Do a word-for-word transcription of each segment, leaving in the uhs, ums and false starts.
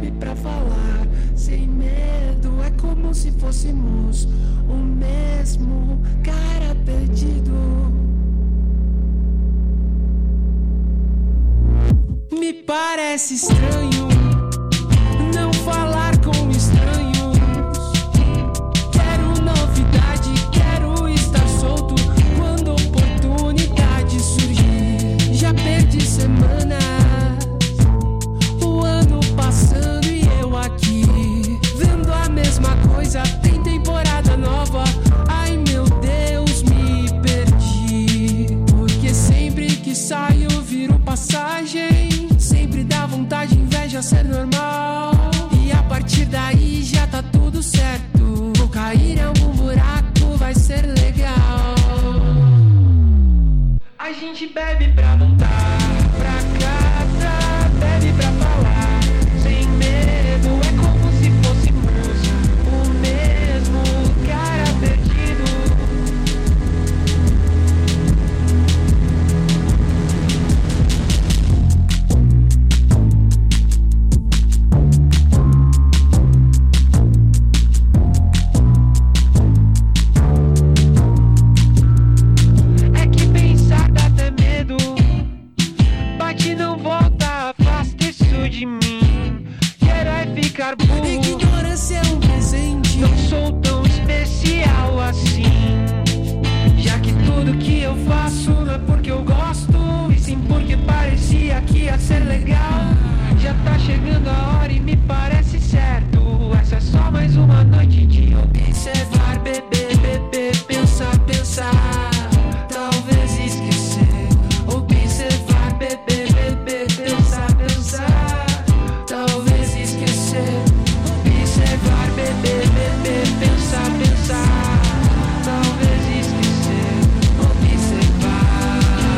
bebe pra falar sem medo. É como se fôssemos o mesmo cara perdido. Me parece estranho não falar com estranhos. Quero novidade, quero estar solto quando a oportunidade surgir. Já perdi semanas, o ano passando e eu aqui vendo a mesma coisa. Tem temporada nova, ai meu Deus, me perdi. Porque sempre que saio viro passagem. Sempre dá vontade, inveja ser normal. E a partir daí já tá tudo certo. Vou cair em algum buraco, vai ser legal. A gente bebe pra voltar pra casa, bebe pra falar sem medo. É como se fôssemos o mesmo cara perdido. Ficar burro. Ignorância é um presente. Não sou tão especial assim. Já que tudo que eu faço não é porque eu gosto, e sim porque parecia que ia ser legal. Já tá chegando a hora e me parece certo. Essa é só mais uma noite de observar, beber, beber, pensar, pensar. Talvez esquecer. Observar, beber, beber, pensar, pensar. Talvez esquecer, observar, beber, beber, pensar, pensar. Talvez esquecer, observar.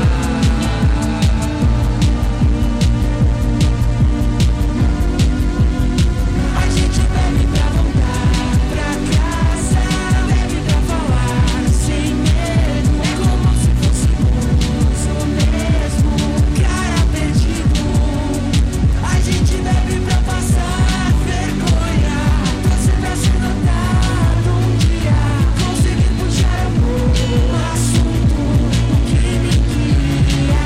A gente bebe pra voltar pra casa, bebe pra falar sem medo. É como se fôssemos o mesmo cara perdido. A gente bebe pra passar vergonha, você pra ser notado um dia. Consegui puxar algum assunto, o que me queria.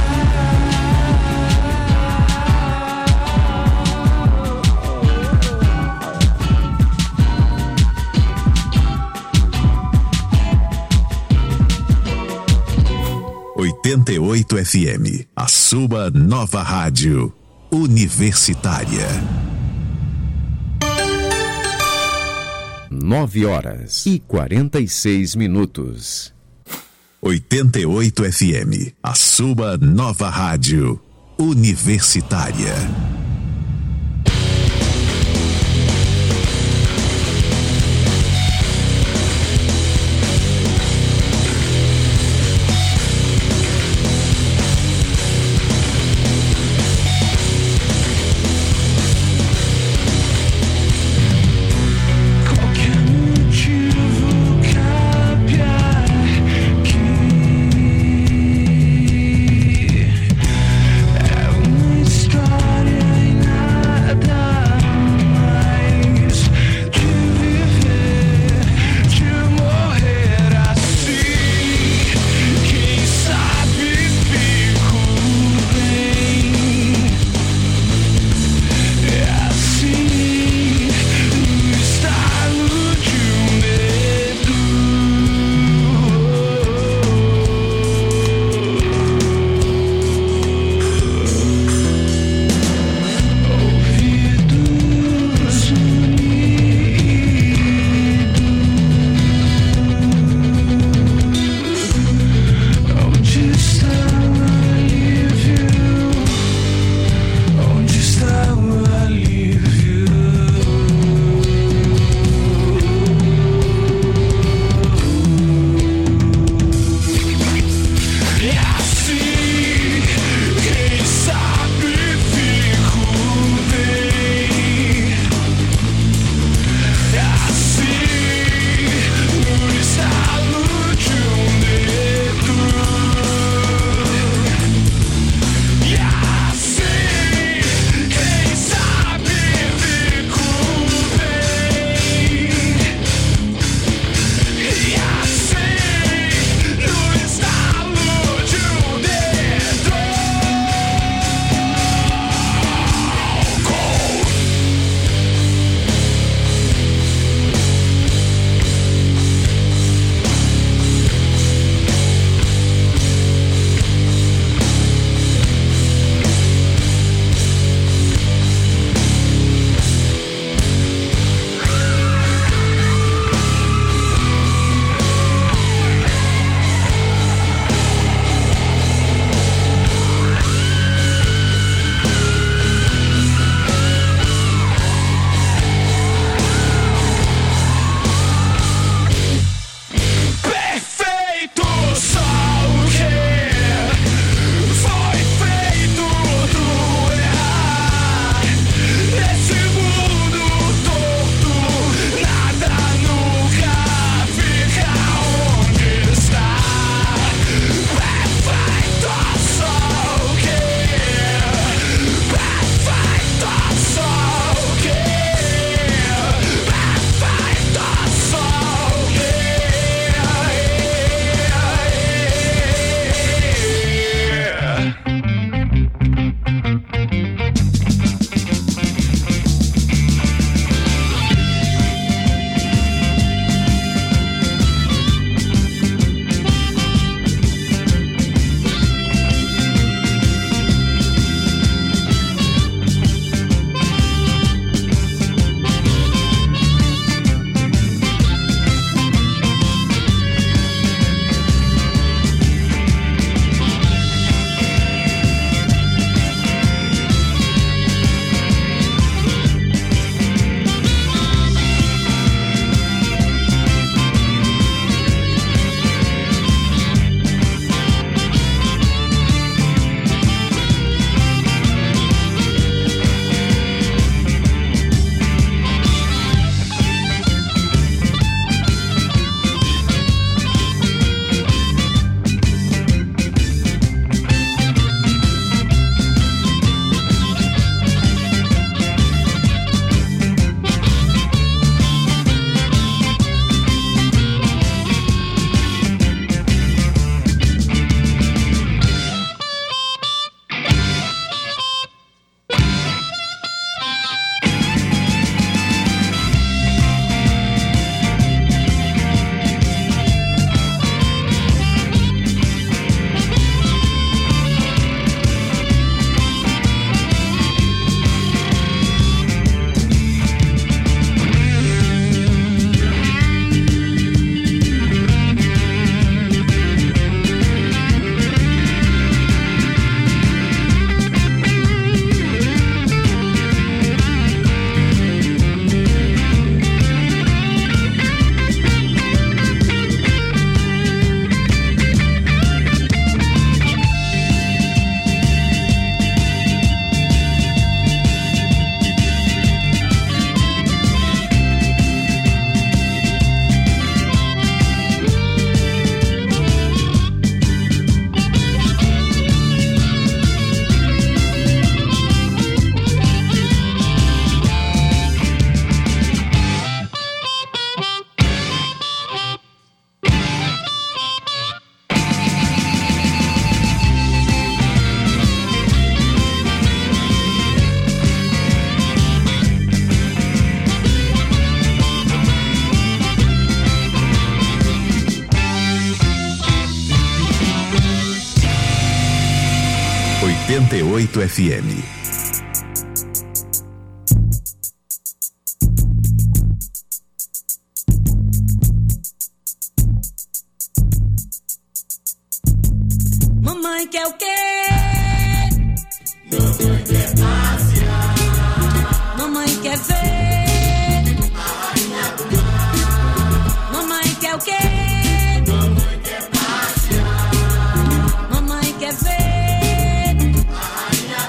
oitenta e oito F M, a sua nova rádio universitária. Nove horas e quarenta e seis minutos. oitenta e oito F M, a sua nova rádio universitária. É uma história oito F M. Mamãe quer o quê? Mamãe quer passear. Mamãe quer ver a rainha do mar. Mamãe quer o quê? Mamãe quer passear. Mamãe quer ver a rainha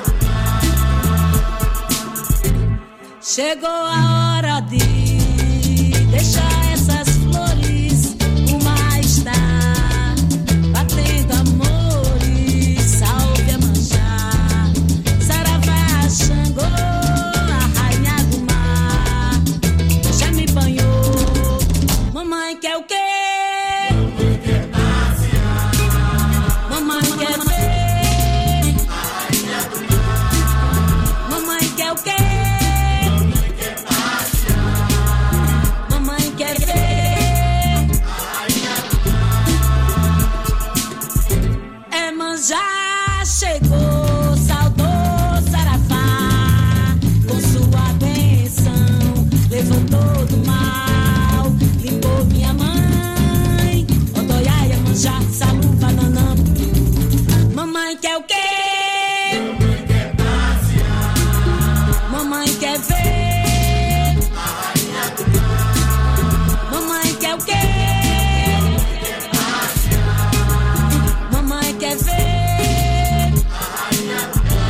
do mar. Chegou a hora de deixar essas flores. O mar está batendo amores. Salve a manchá, Saravá, Xangô, a rainha do mar já me banhou. Mamãe quer o quê? Mamãe quer passear. Mamãe quer ver a rainha do mar. Mamãe quer o quê? Mamãe quer passear. Mamãe quer ver a rainha do mar. É manjá, chegou, saudou Saravá, com sua bênção levantou do mal, limpou minha mãe, Odoiaia, manjá, salu, bananã. Mamãe quer o quê? Mamãe quer passear. Mamãe quer ver a rainha do mar. Mamãe quer o quê? Quer passear. Mamãe quer ver a rainha do mar.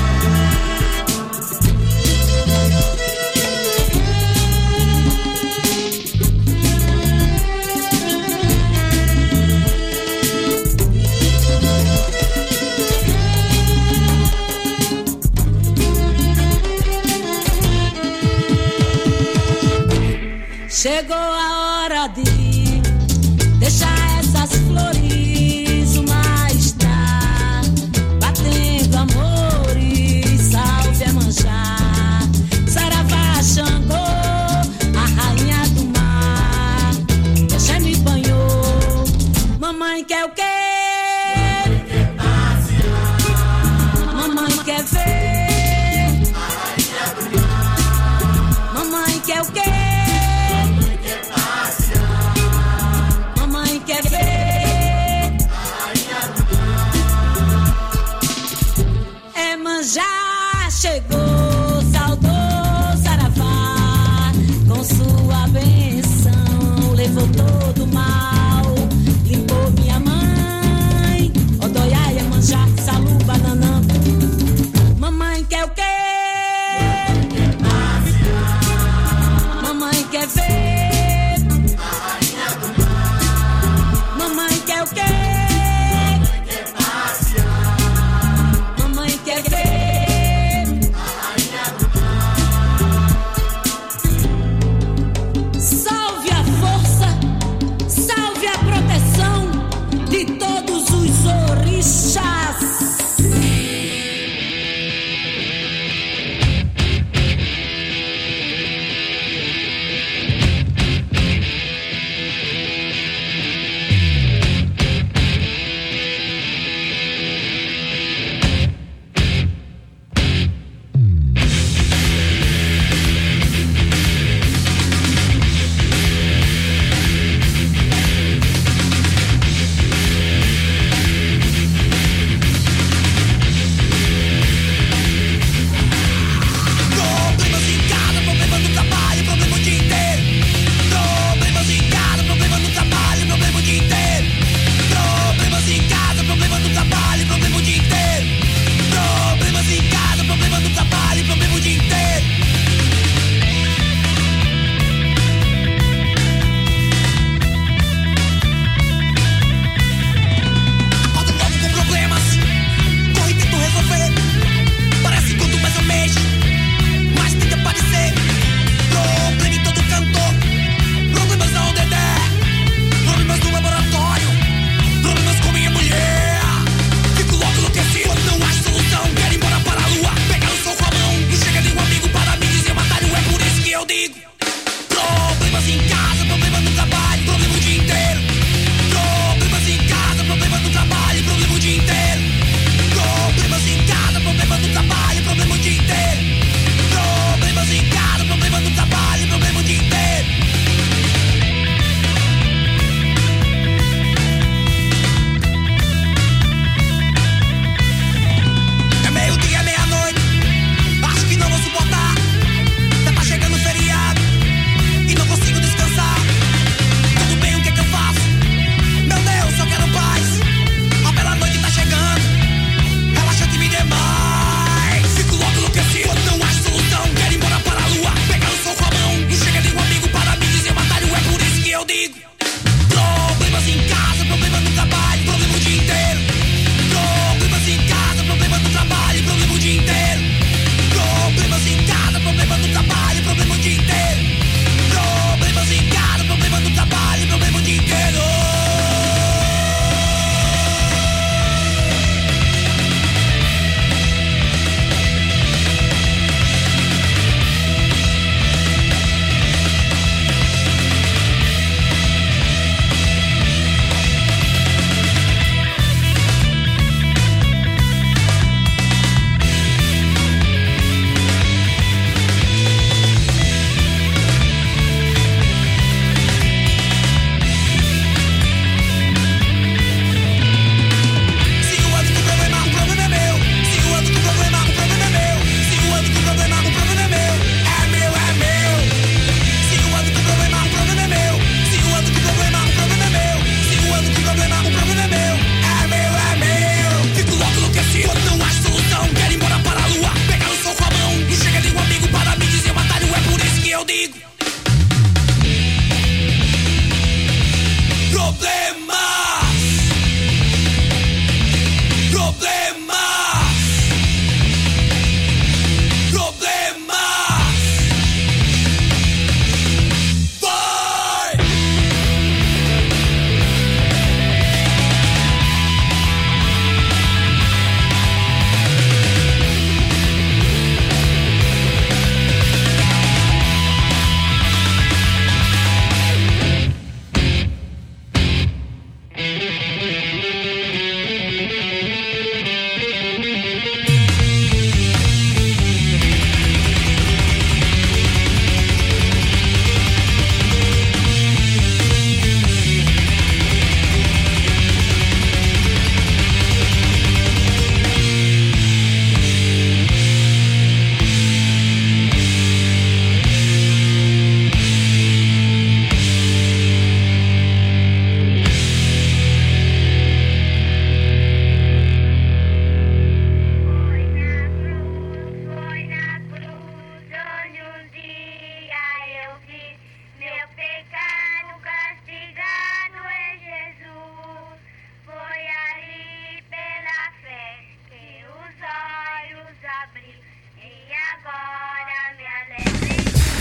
Chegou a hora de deixar essas flores. O mar está batendo amores. Salve a manchá, Saravá, Xangô, a rainha do mar já me banhou. Mamãe quer o quê? Quer passear. Mamãe quer ver A rainha do mar. Mamãe quer o quê? Mamãe quer passear.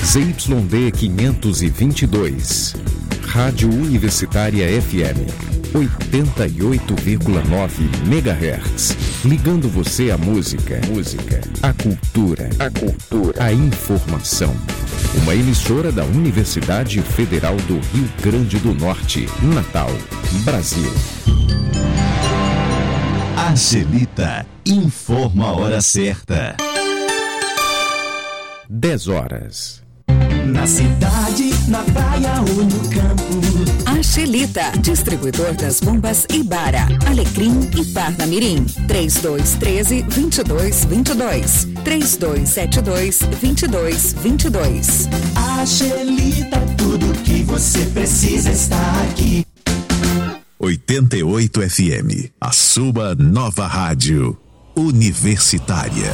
Z Y D quinhentos e vinte e dois. Rádio Universitária F M oitenta e oito vírgula nove megahertz. Ligando você à música, música, à cultura, a cultura, à informação. Uma emissora da Universidade Federal do Rio Grande do Norte, Natal, Brasil. Angelita informa a hora certa. dez horas. Na cidade, na praia ou no campo. Angelita, distribuidor das bombas Ibara, Alecrim e Parnamirim. três dois um três, dois dois dois dois. três dois sete dois, dois dois dois dois. Angelita, tudo que você precisa está aqui. oitenta e oito F M, a sua nova rádio universitária.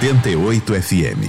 oitenta e oito F M.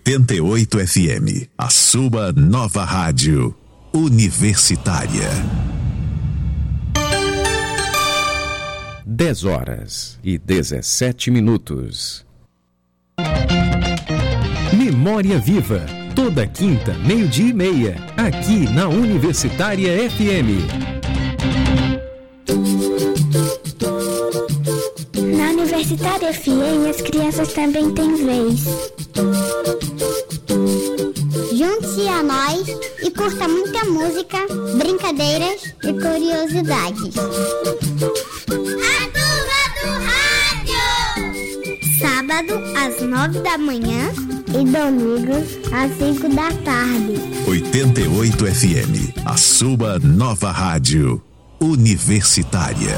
oitenta e oito F M, a sua nova rádio universitária. dez horas e dezessete minutos. Memória Viva, toda quinta, meio-dia e meia, aqui na Universitária F M. Na Universitária F M, as crianças também têm vez. Junte-se a nós e curta muita música, brincadeiras e curiosidades. A turma do rádio! Sábado, às nove da manhã e domingo, às cinco da tarde. oitenta e oito F M, a sua nova rádio universitária.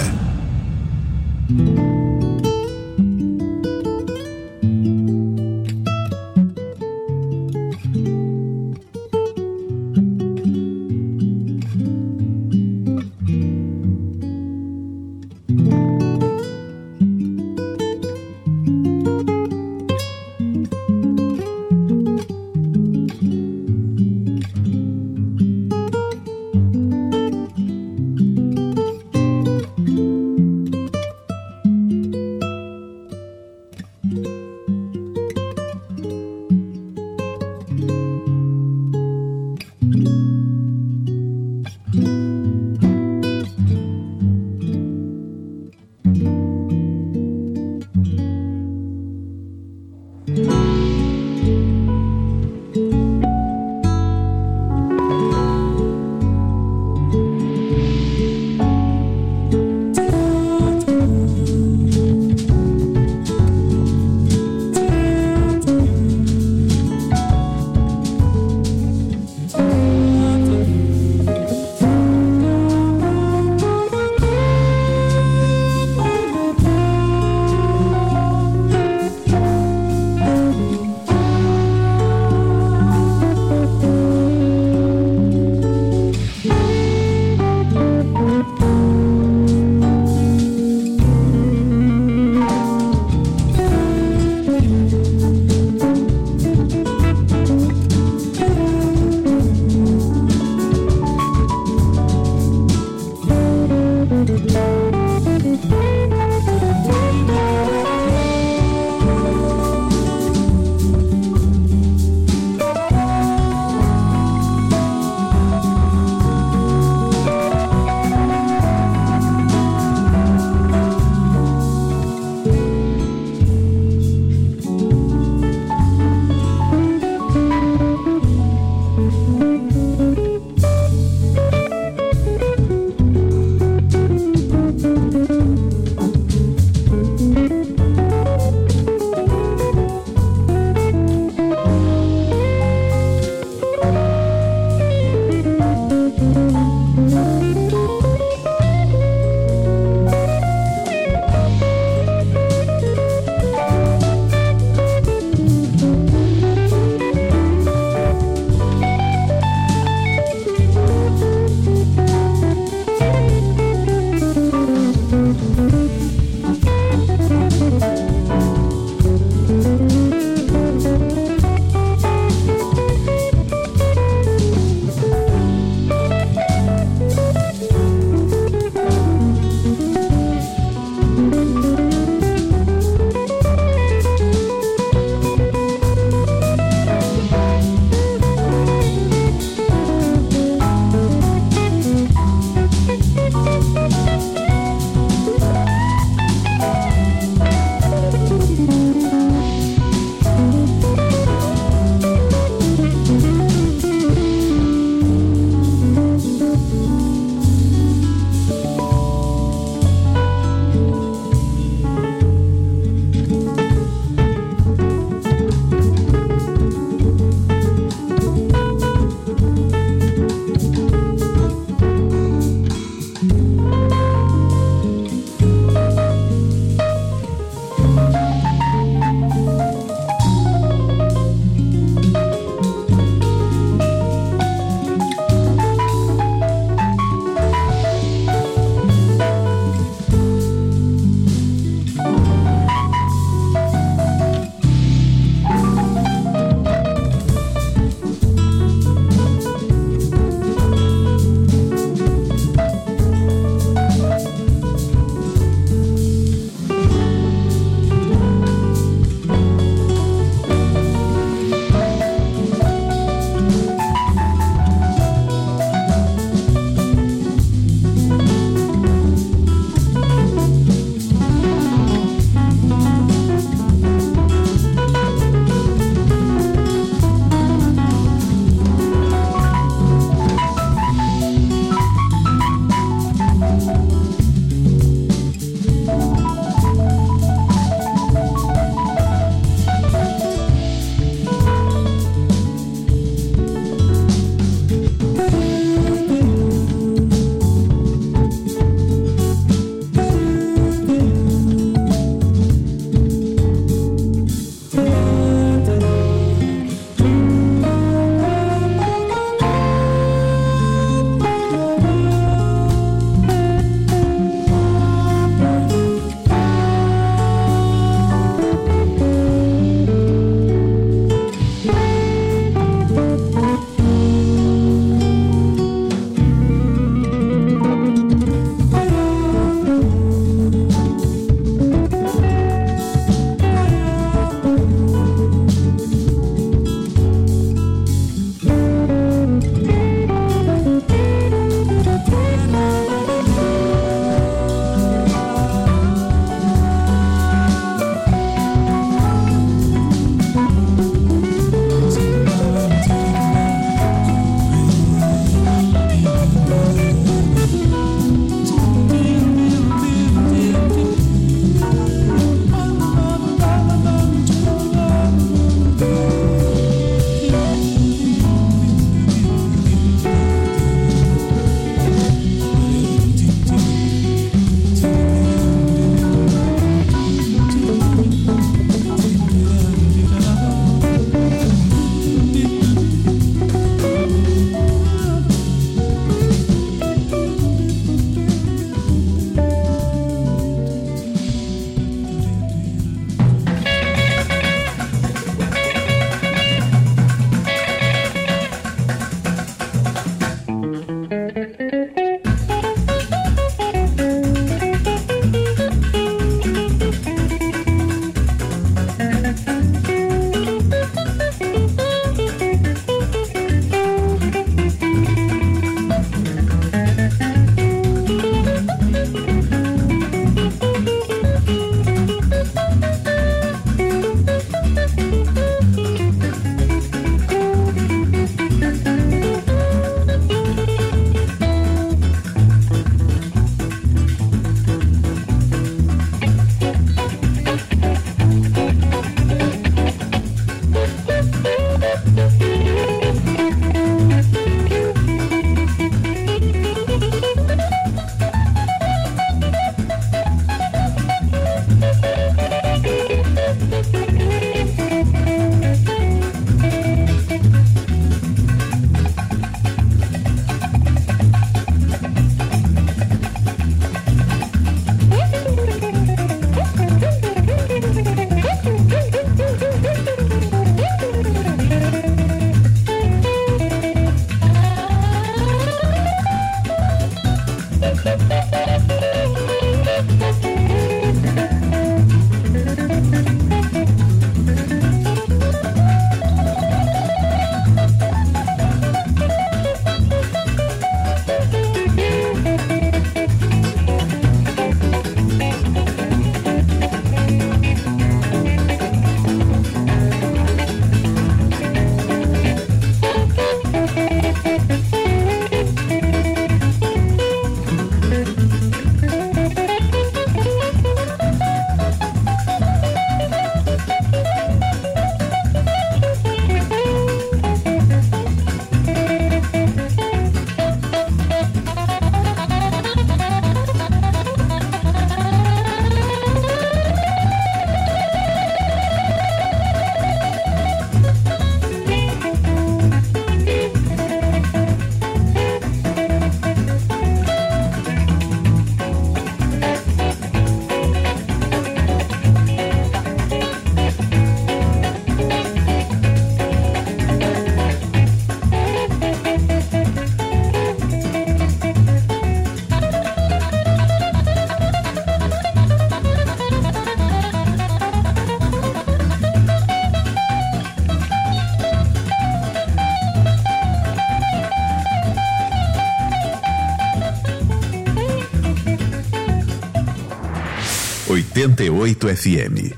oitenta e oito F M.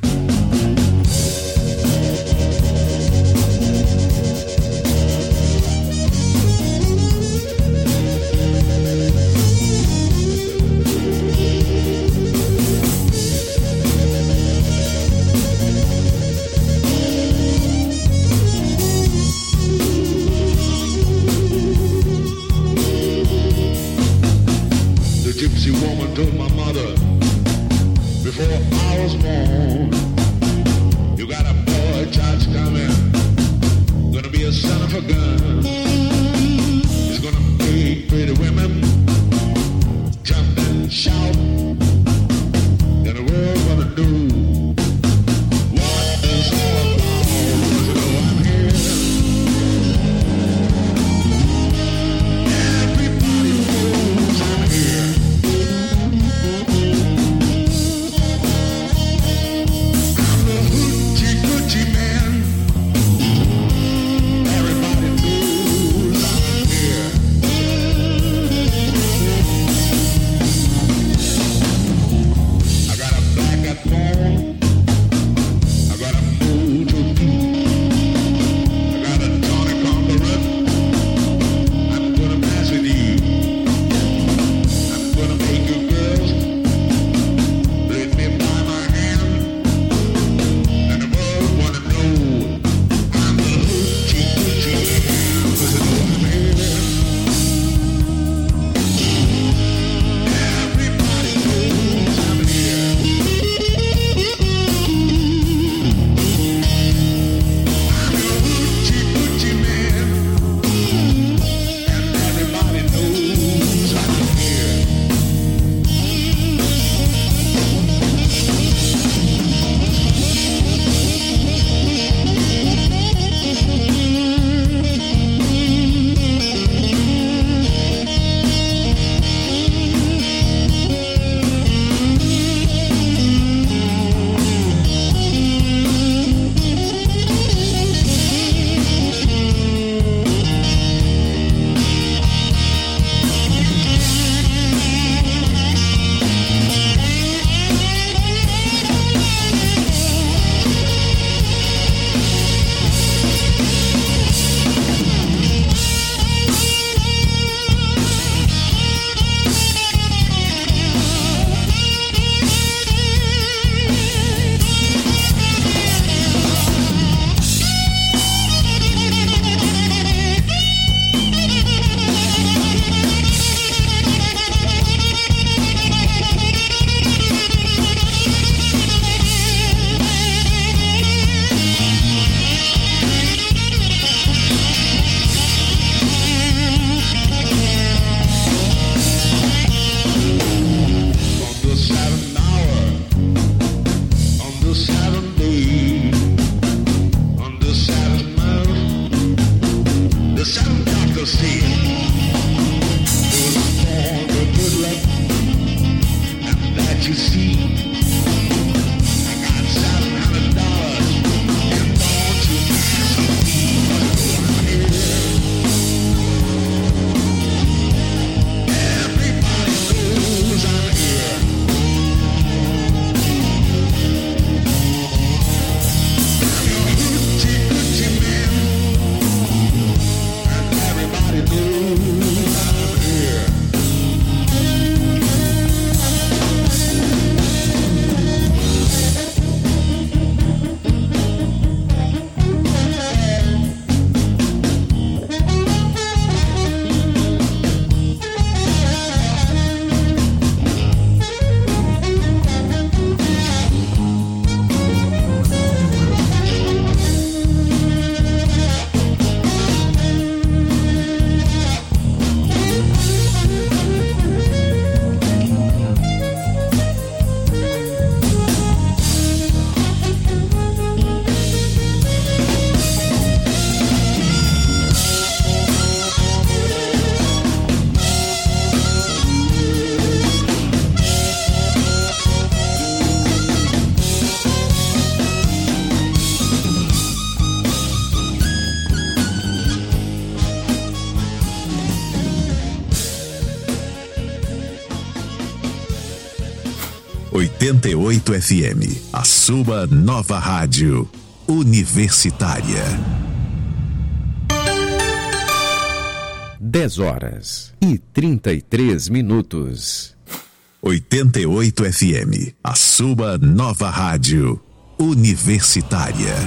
Gypsy woman told my mother before I was born, you got a boy child coming, gonna be a son of a gun. He's gonna make pretty women jump and shout, and the world gonna do what is all about. You know I'm here. Everybody knows I'm here. Hoochie coochie man. Everybody knows oitenta e oito F M, a sua nova rádio universitária. dez horas e trinta e três minutos. oitenta e oito F M, a sua nova rádio universitária.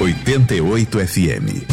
oitenta e oito F M.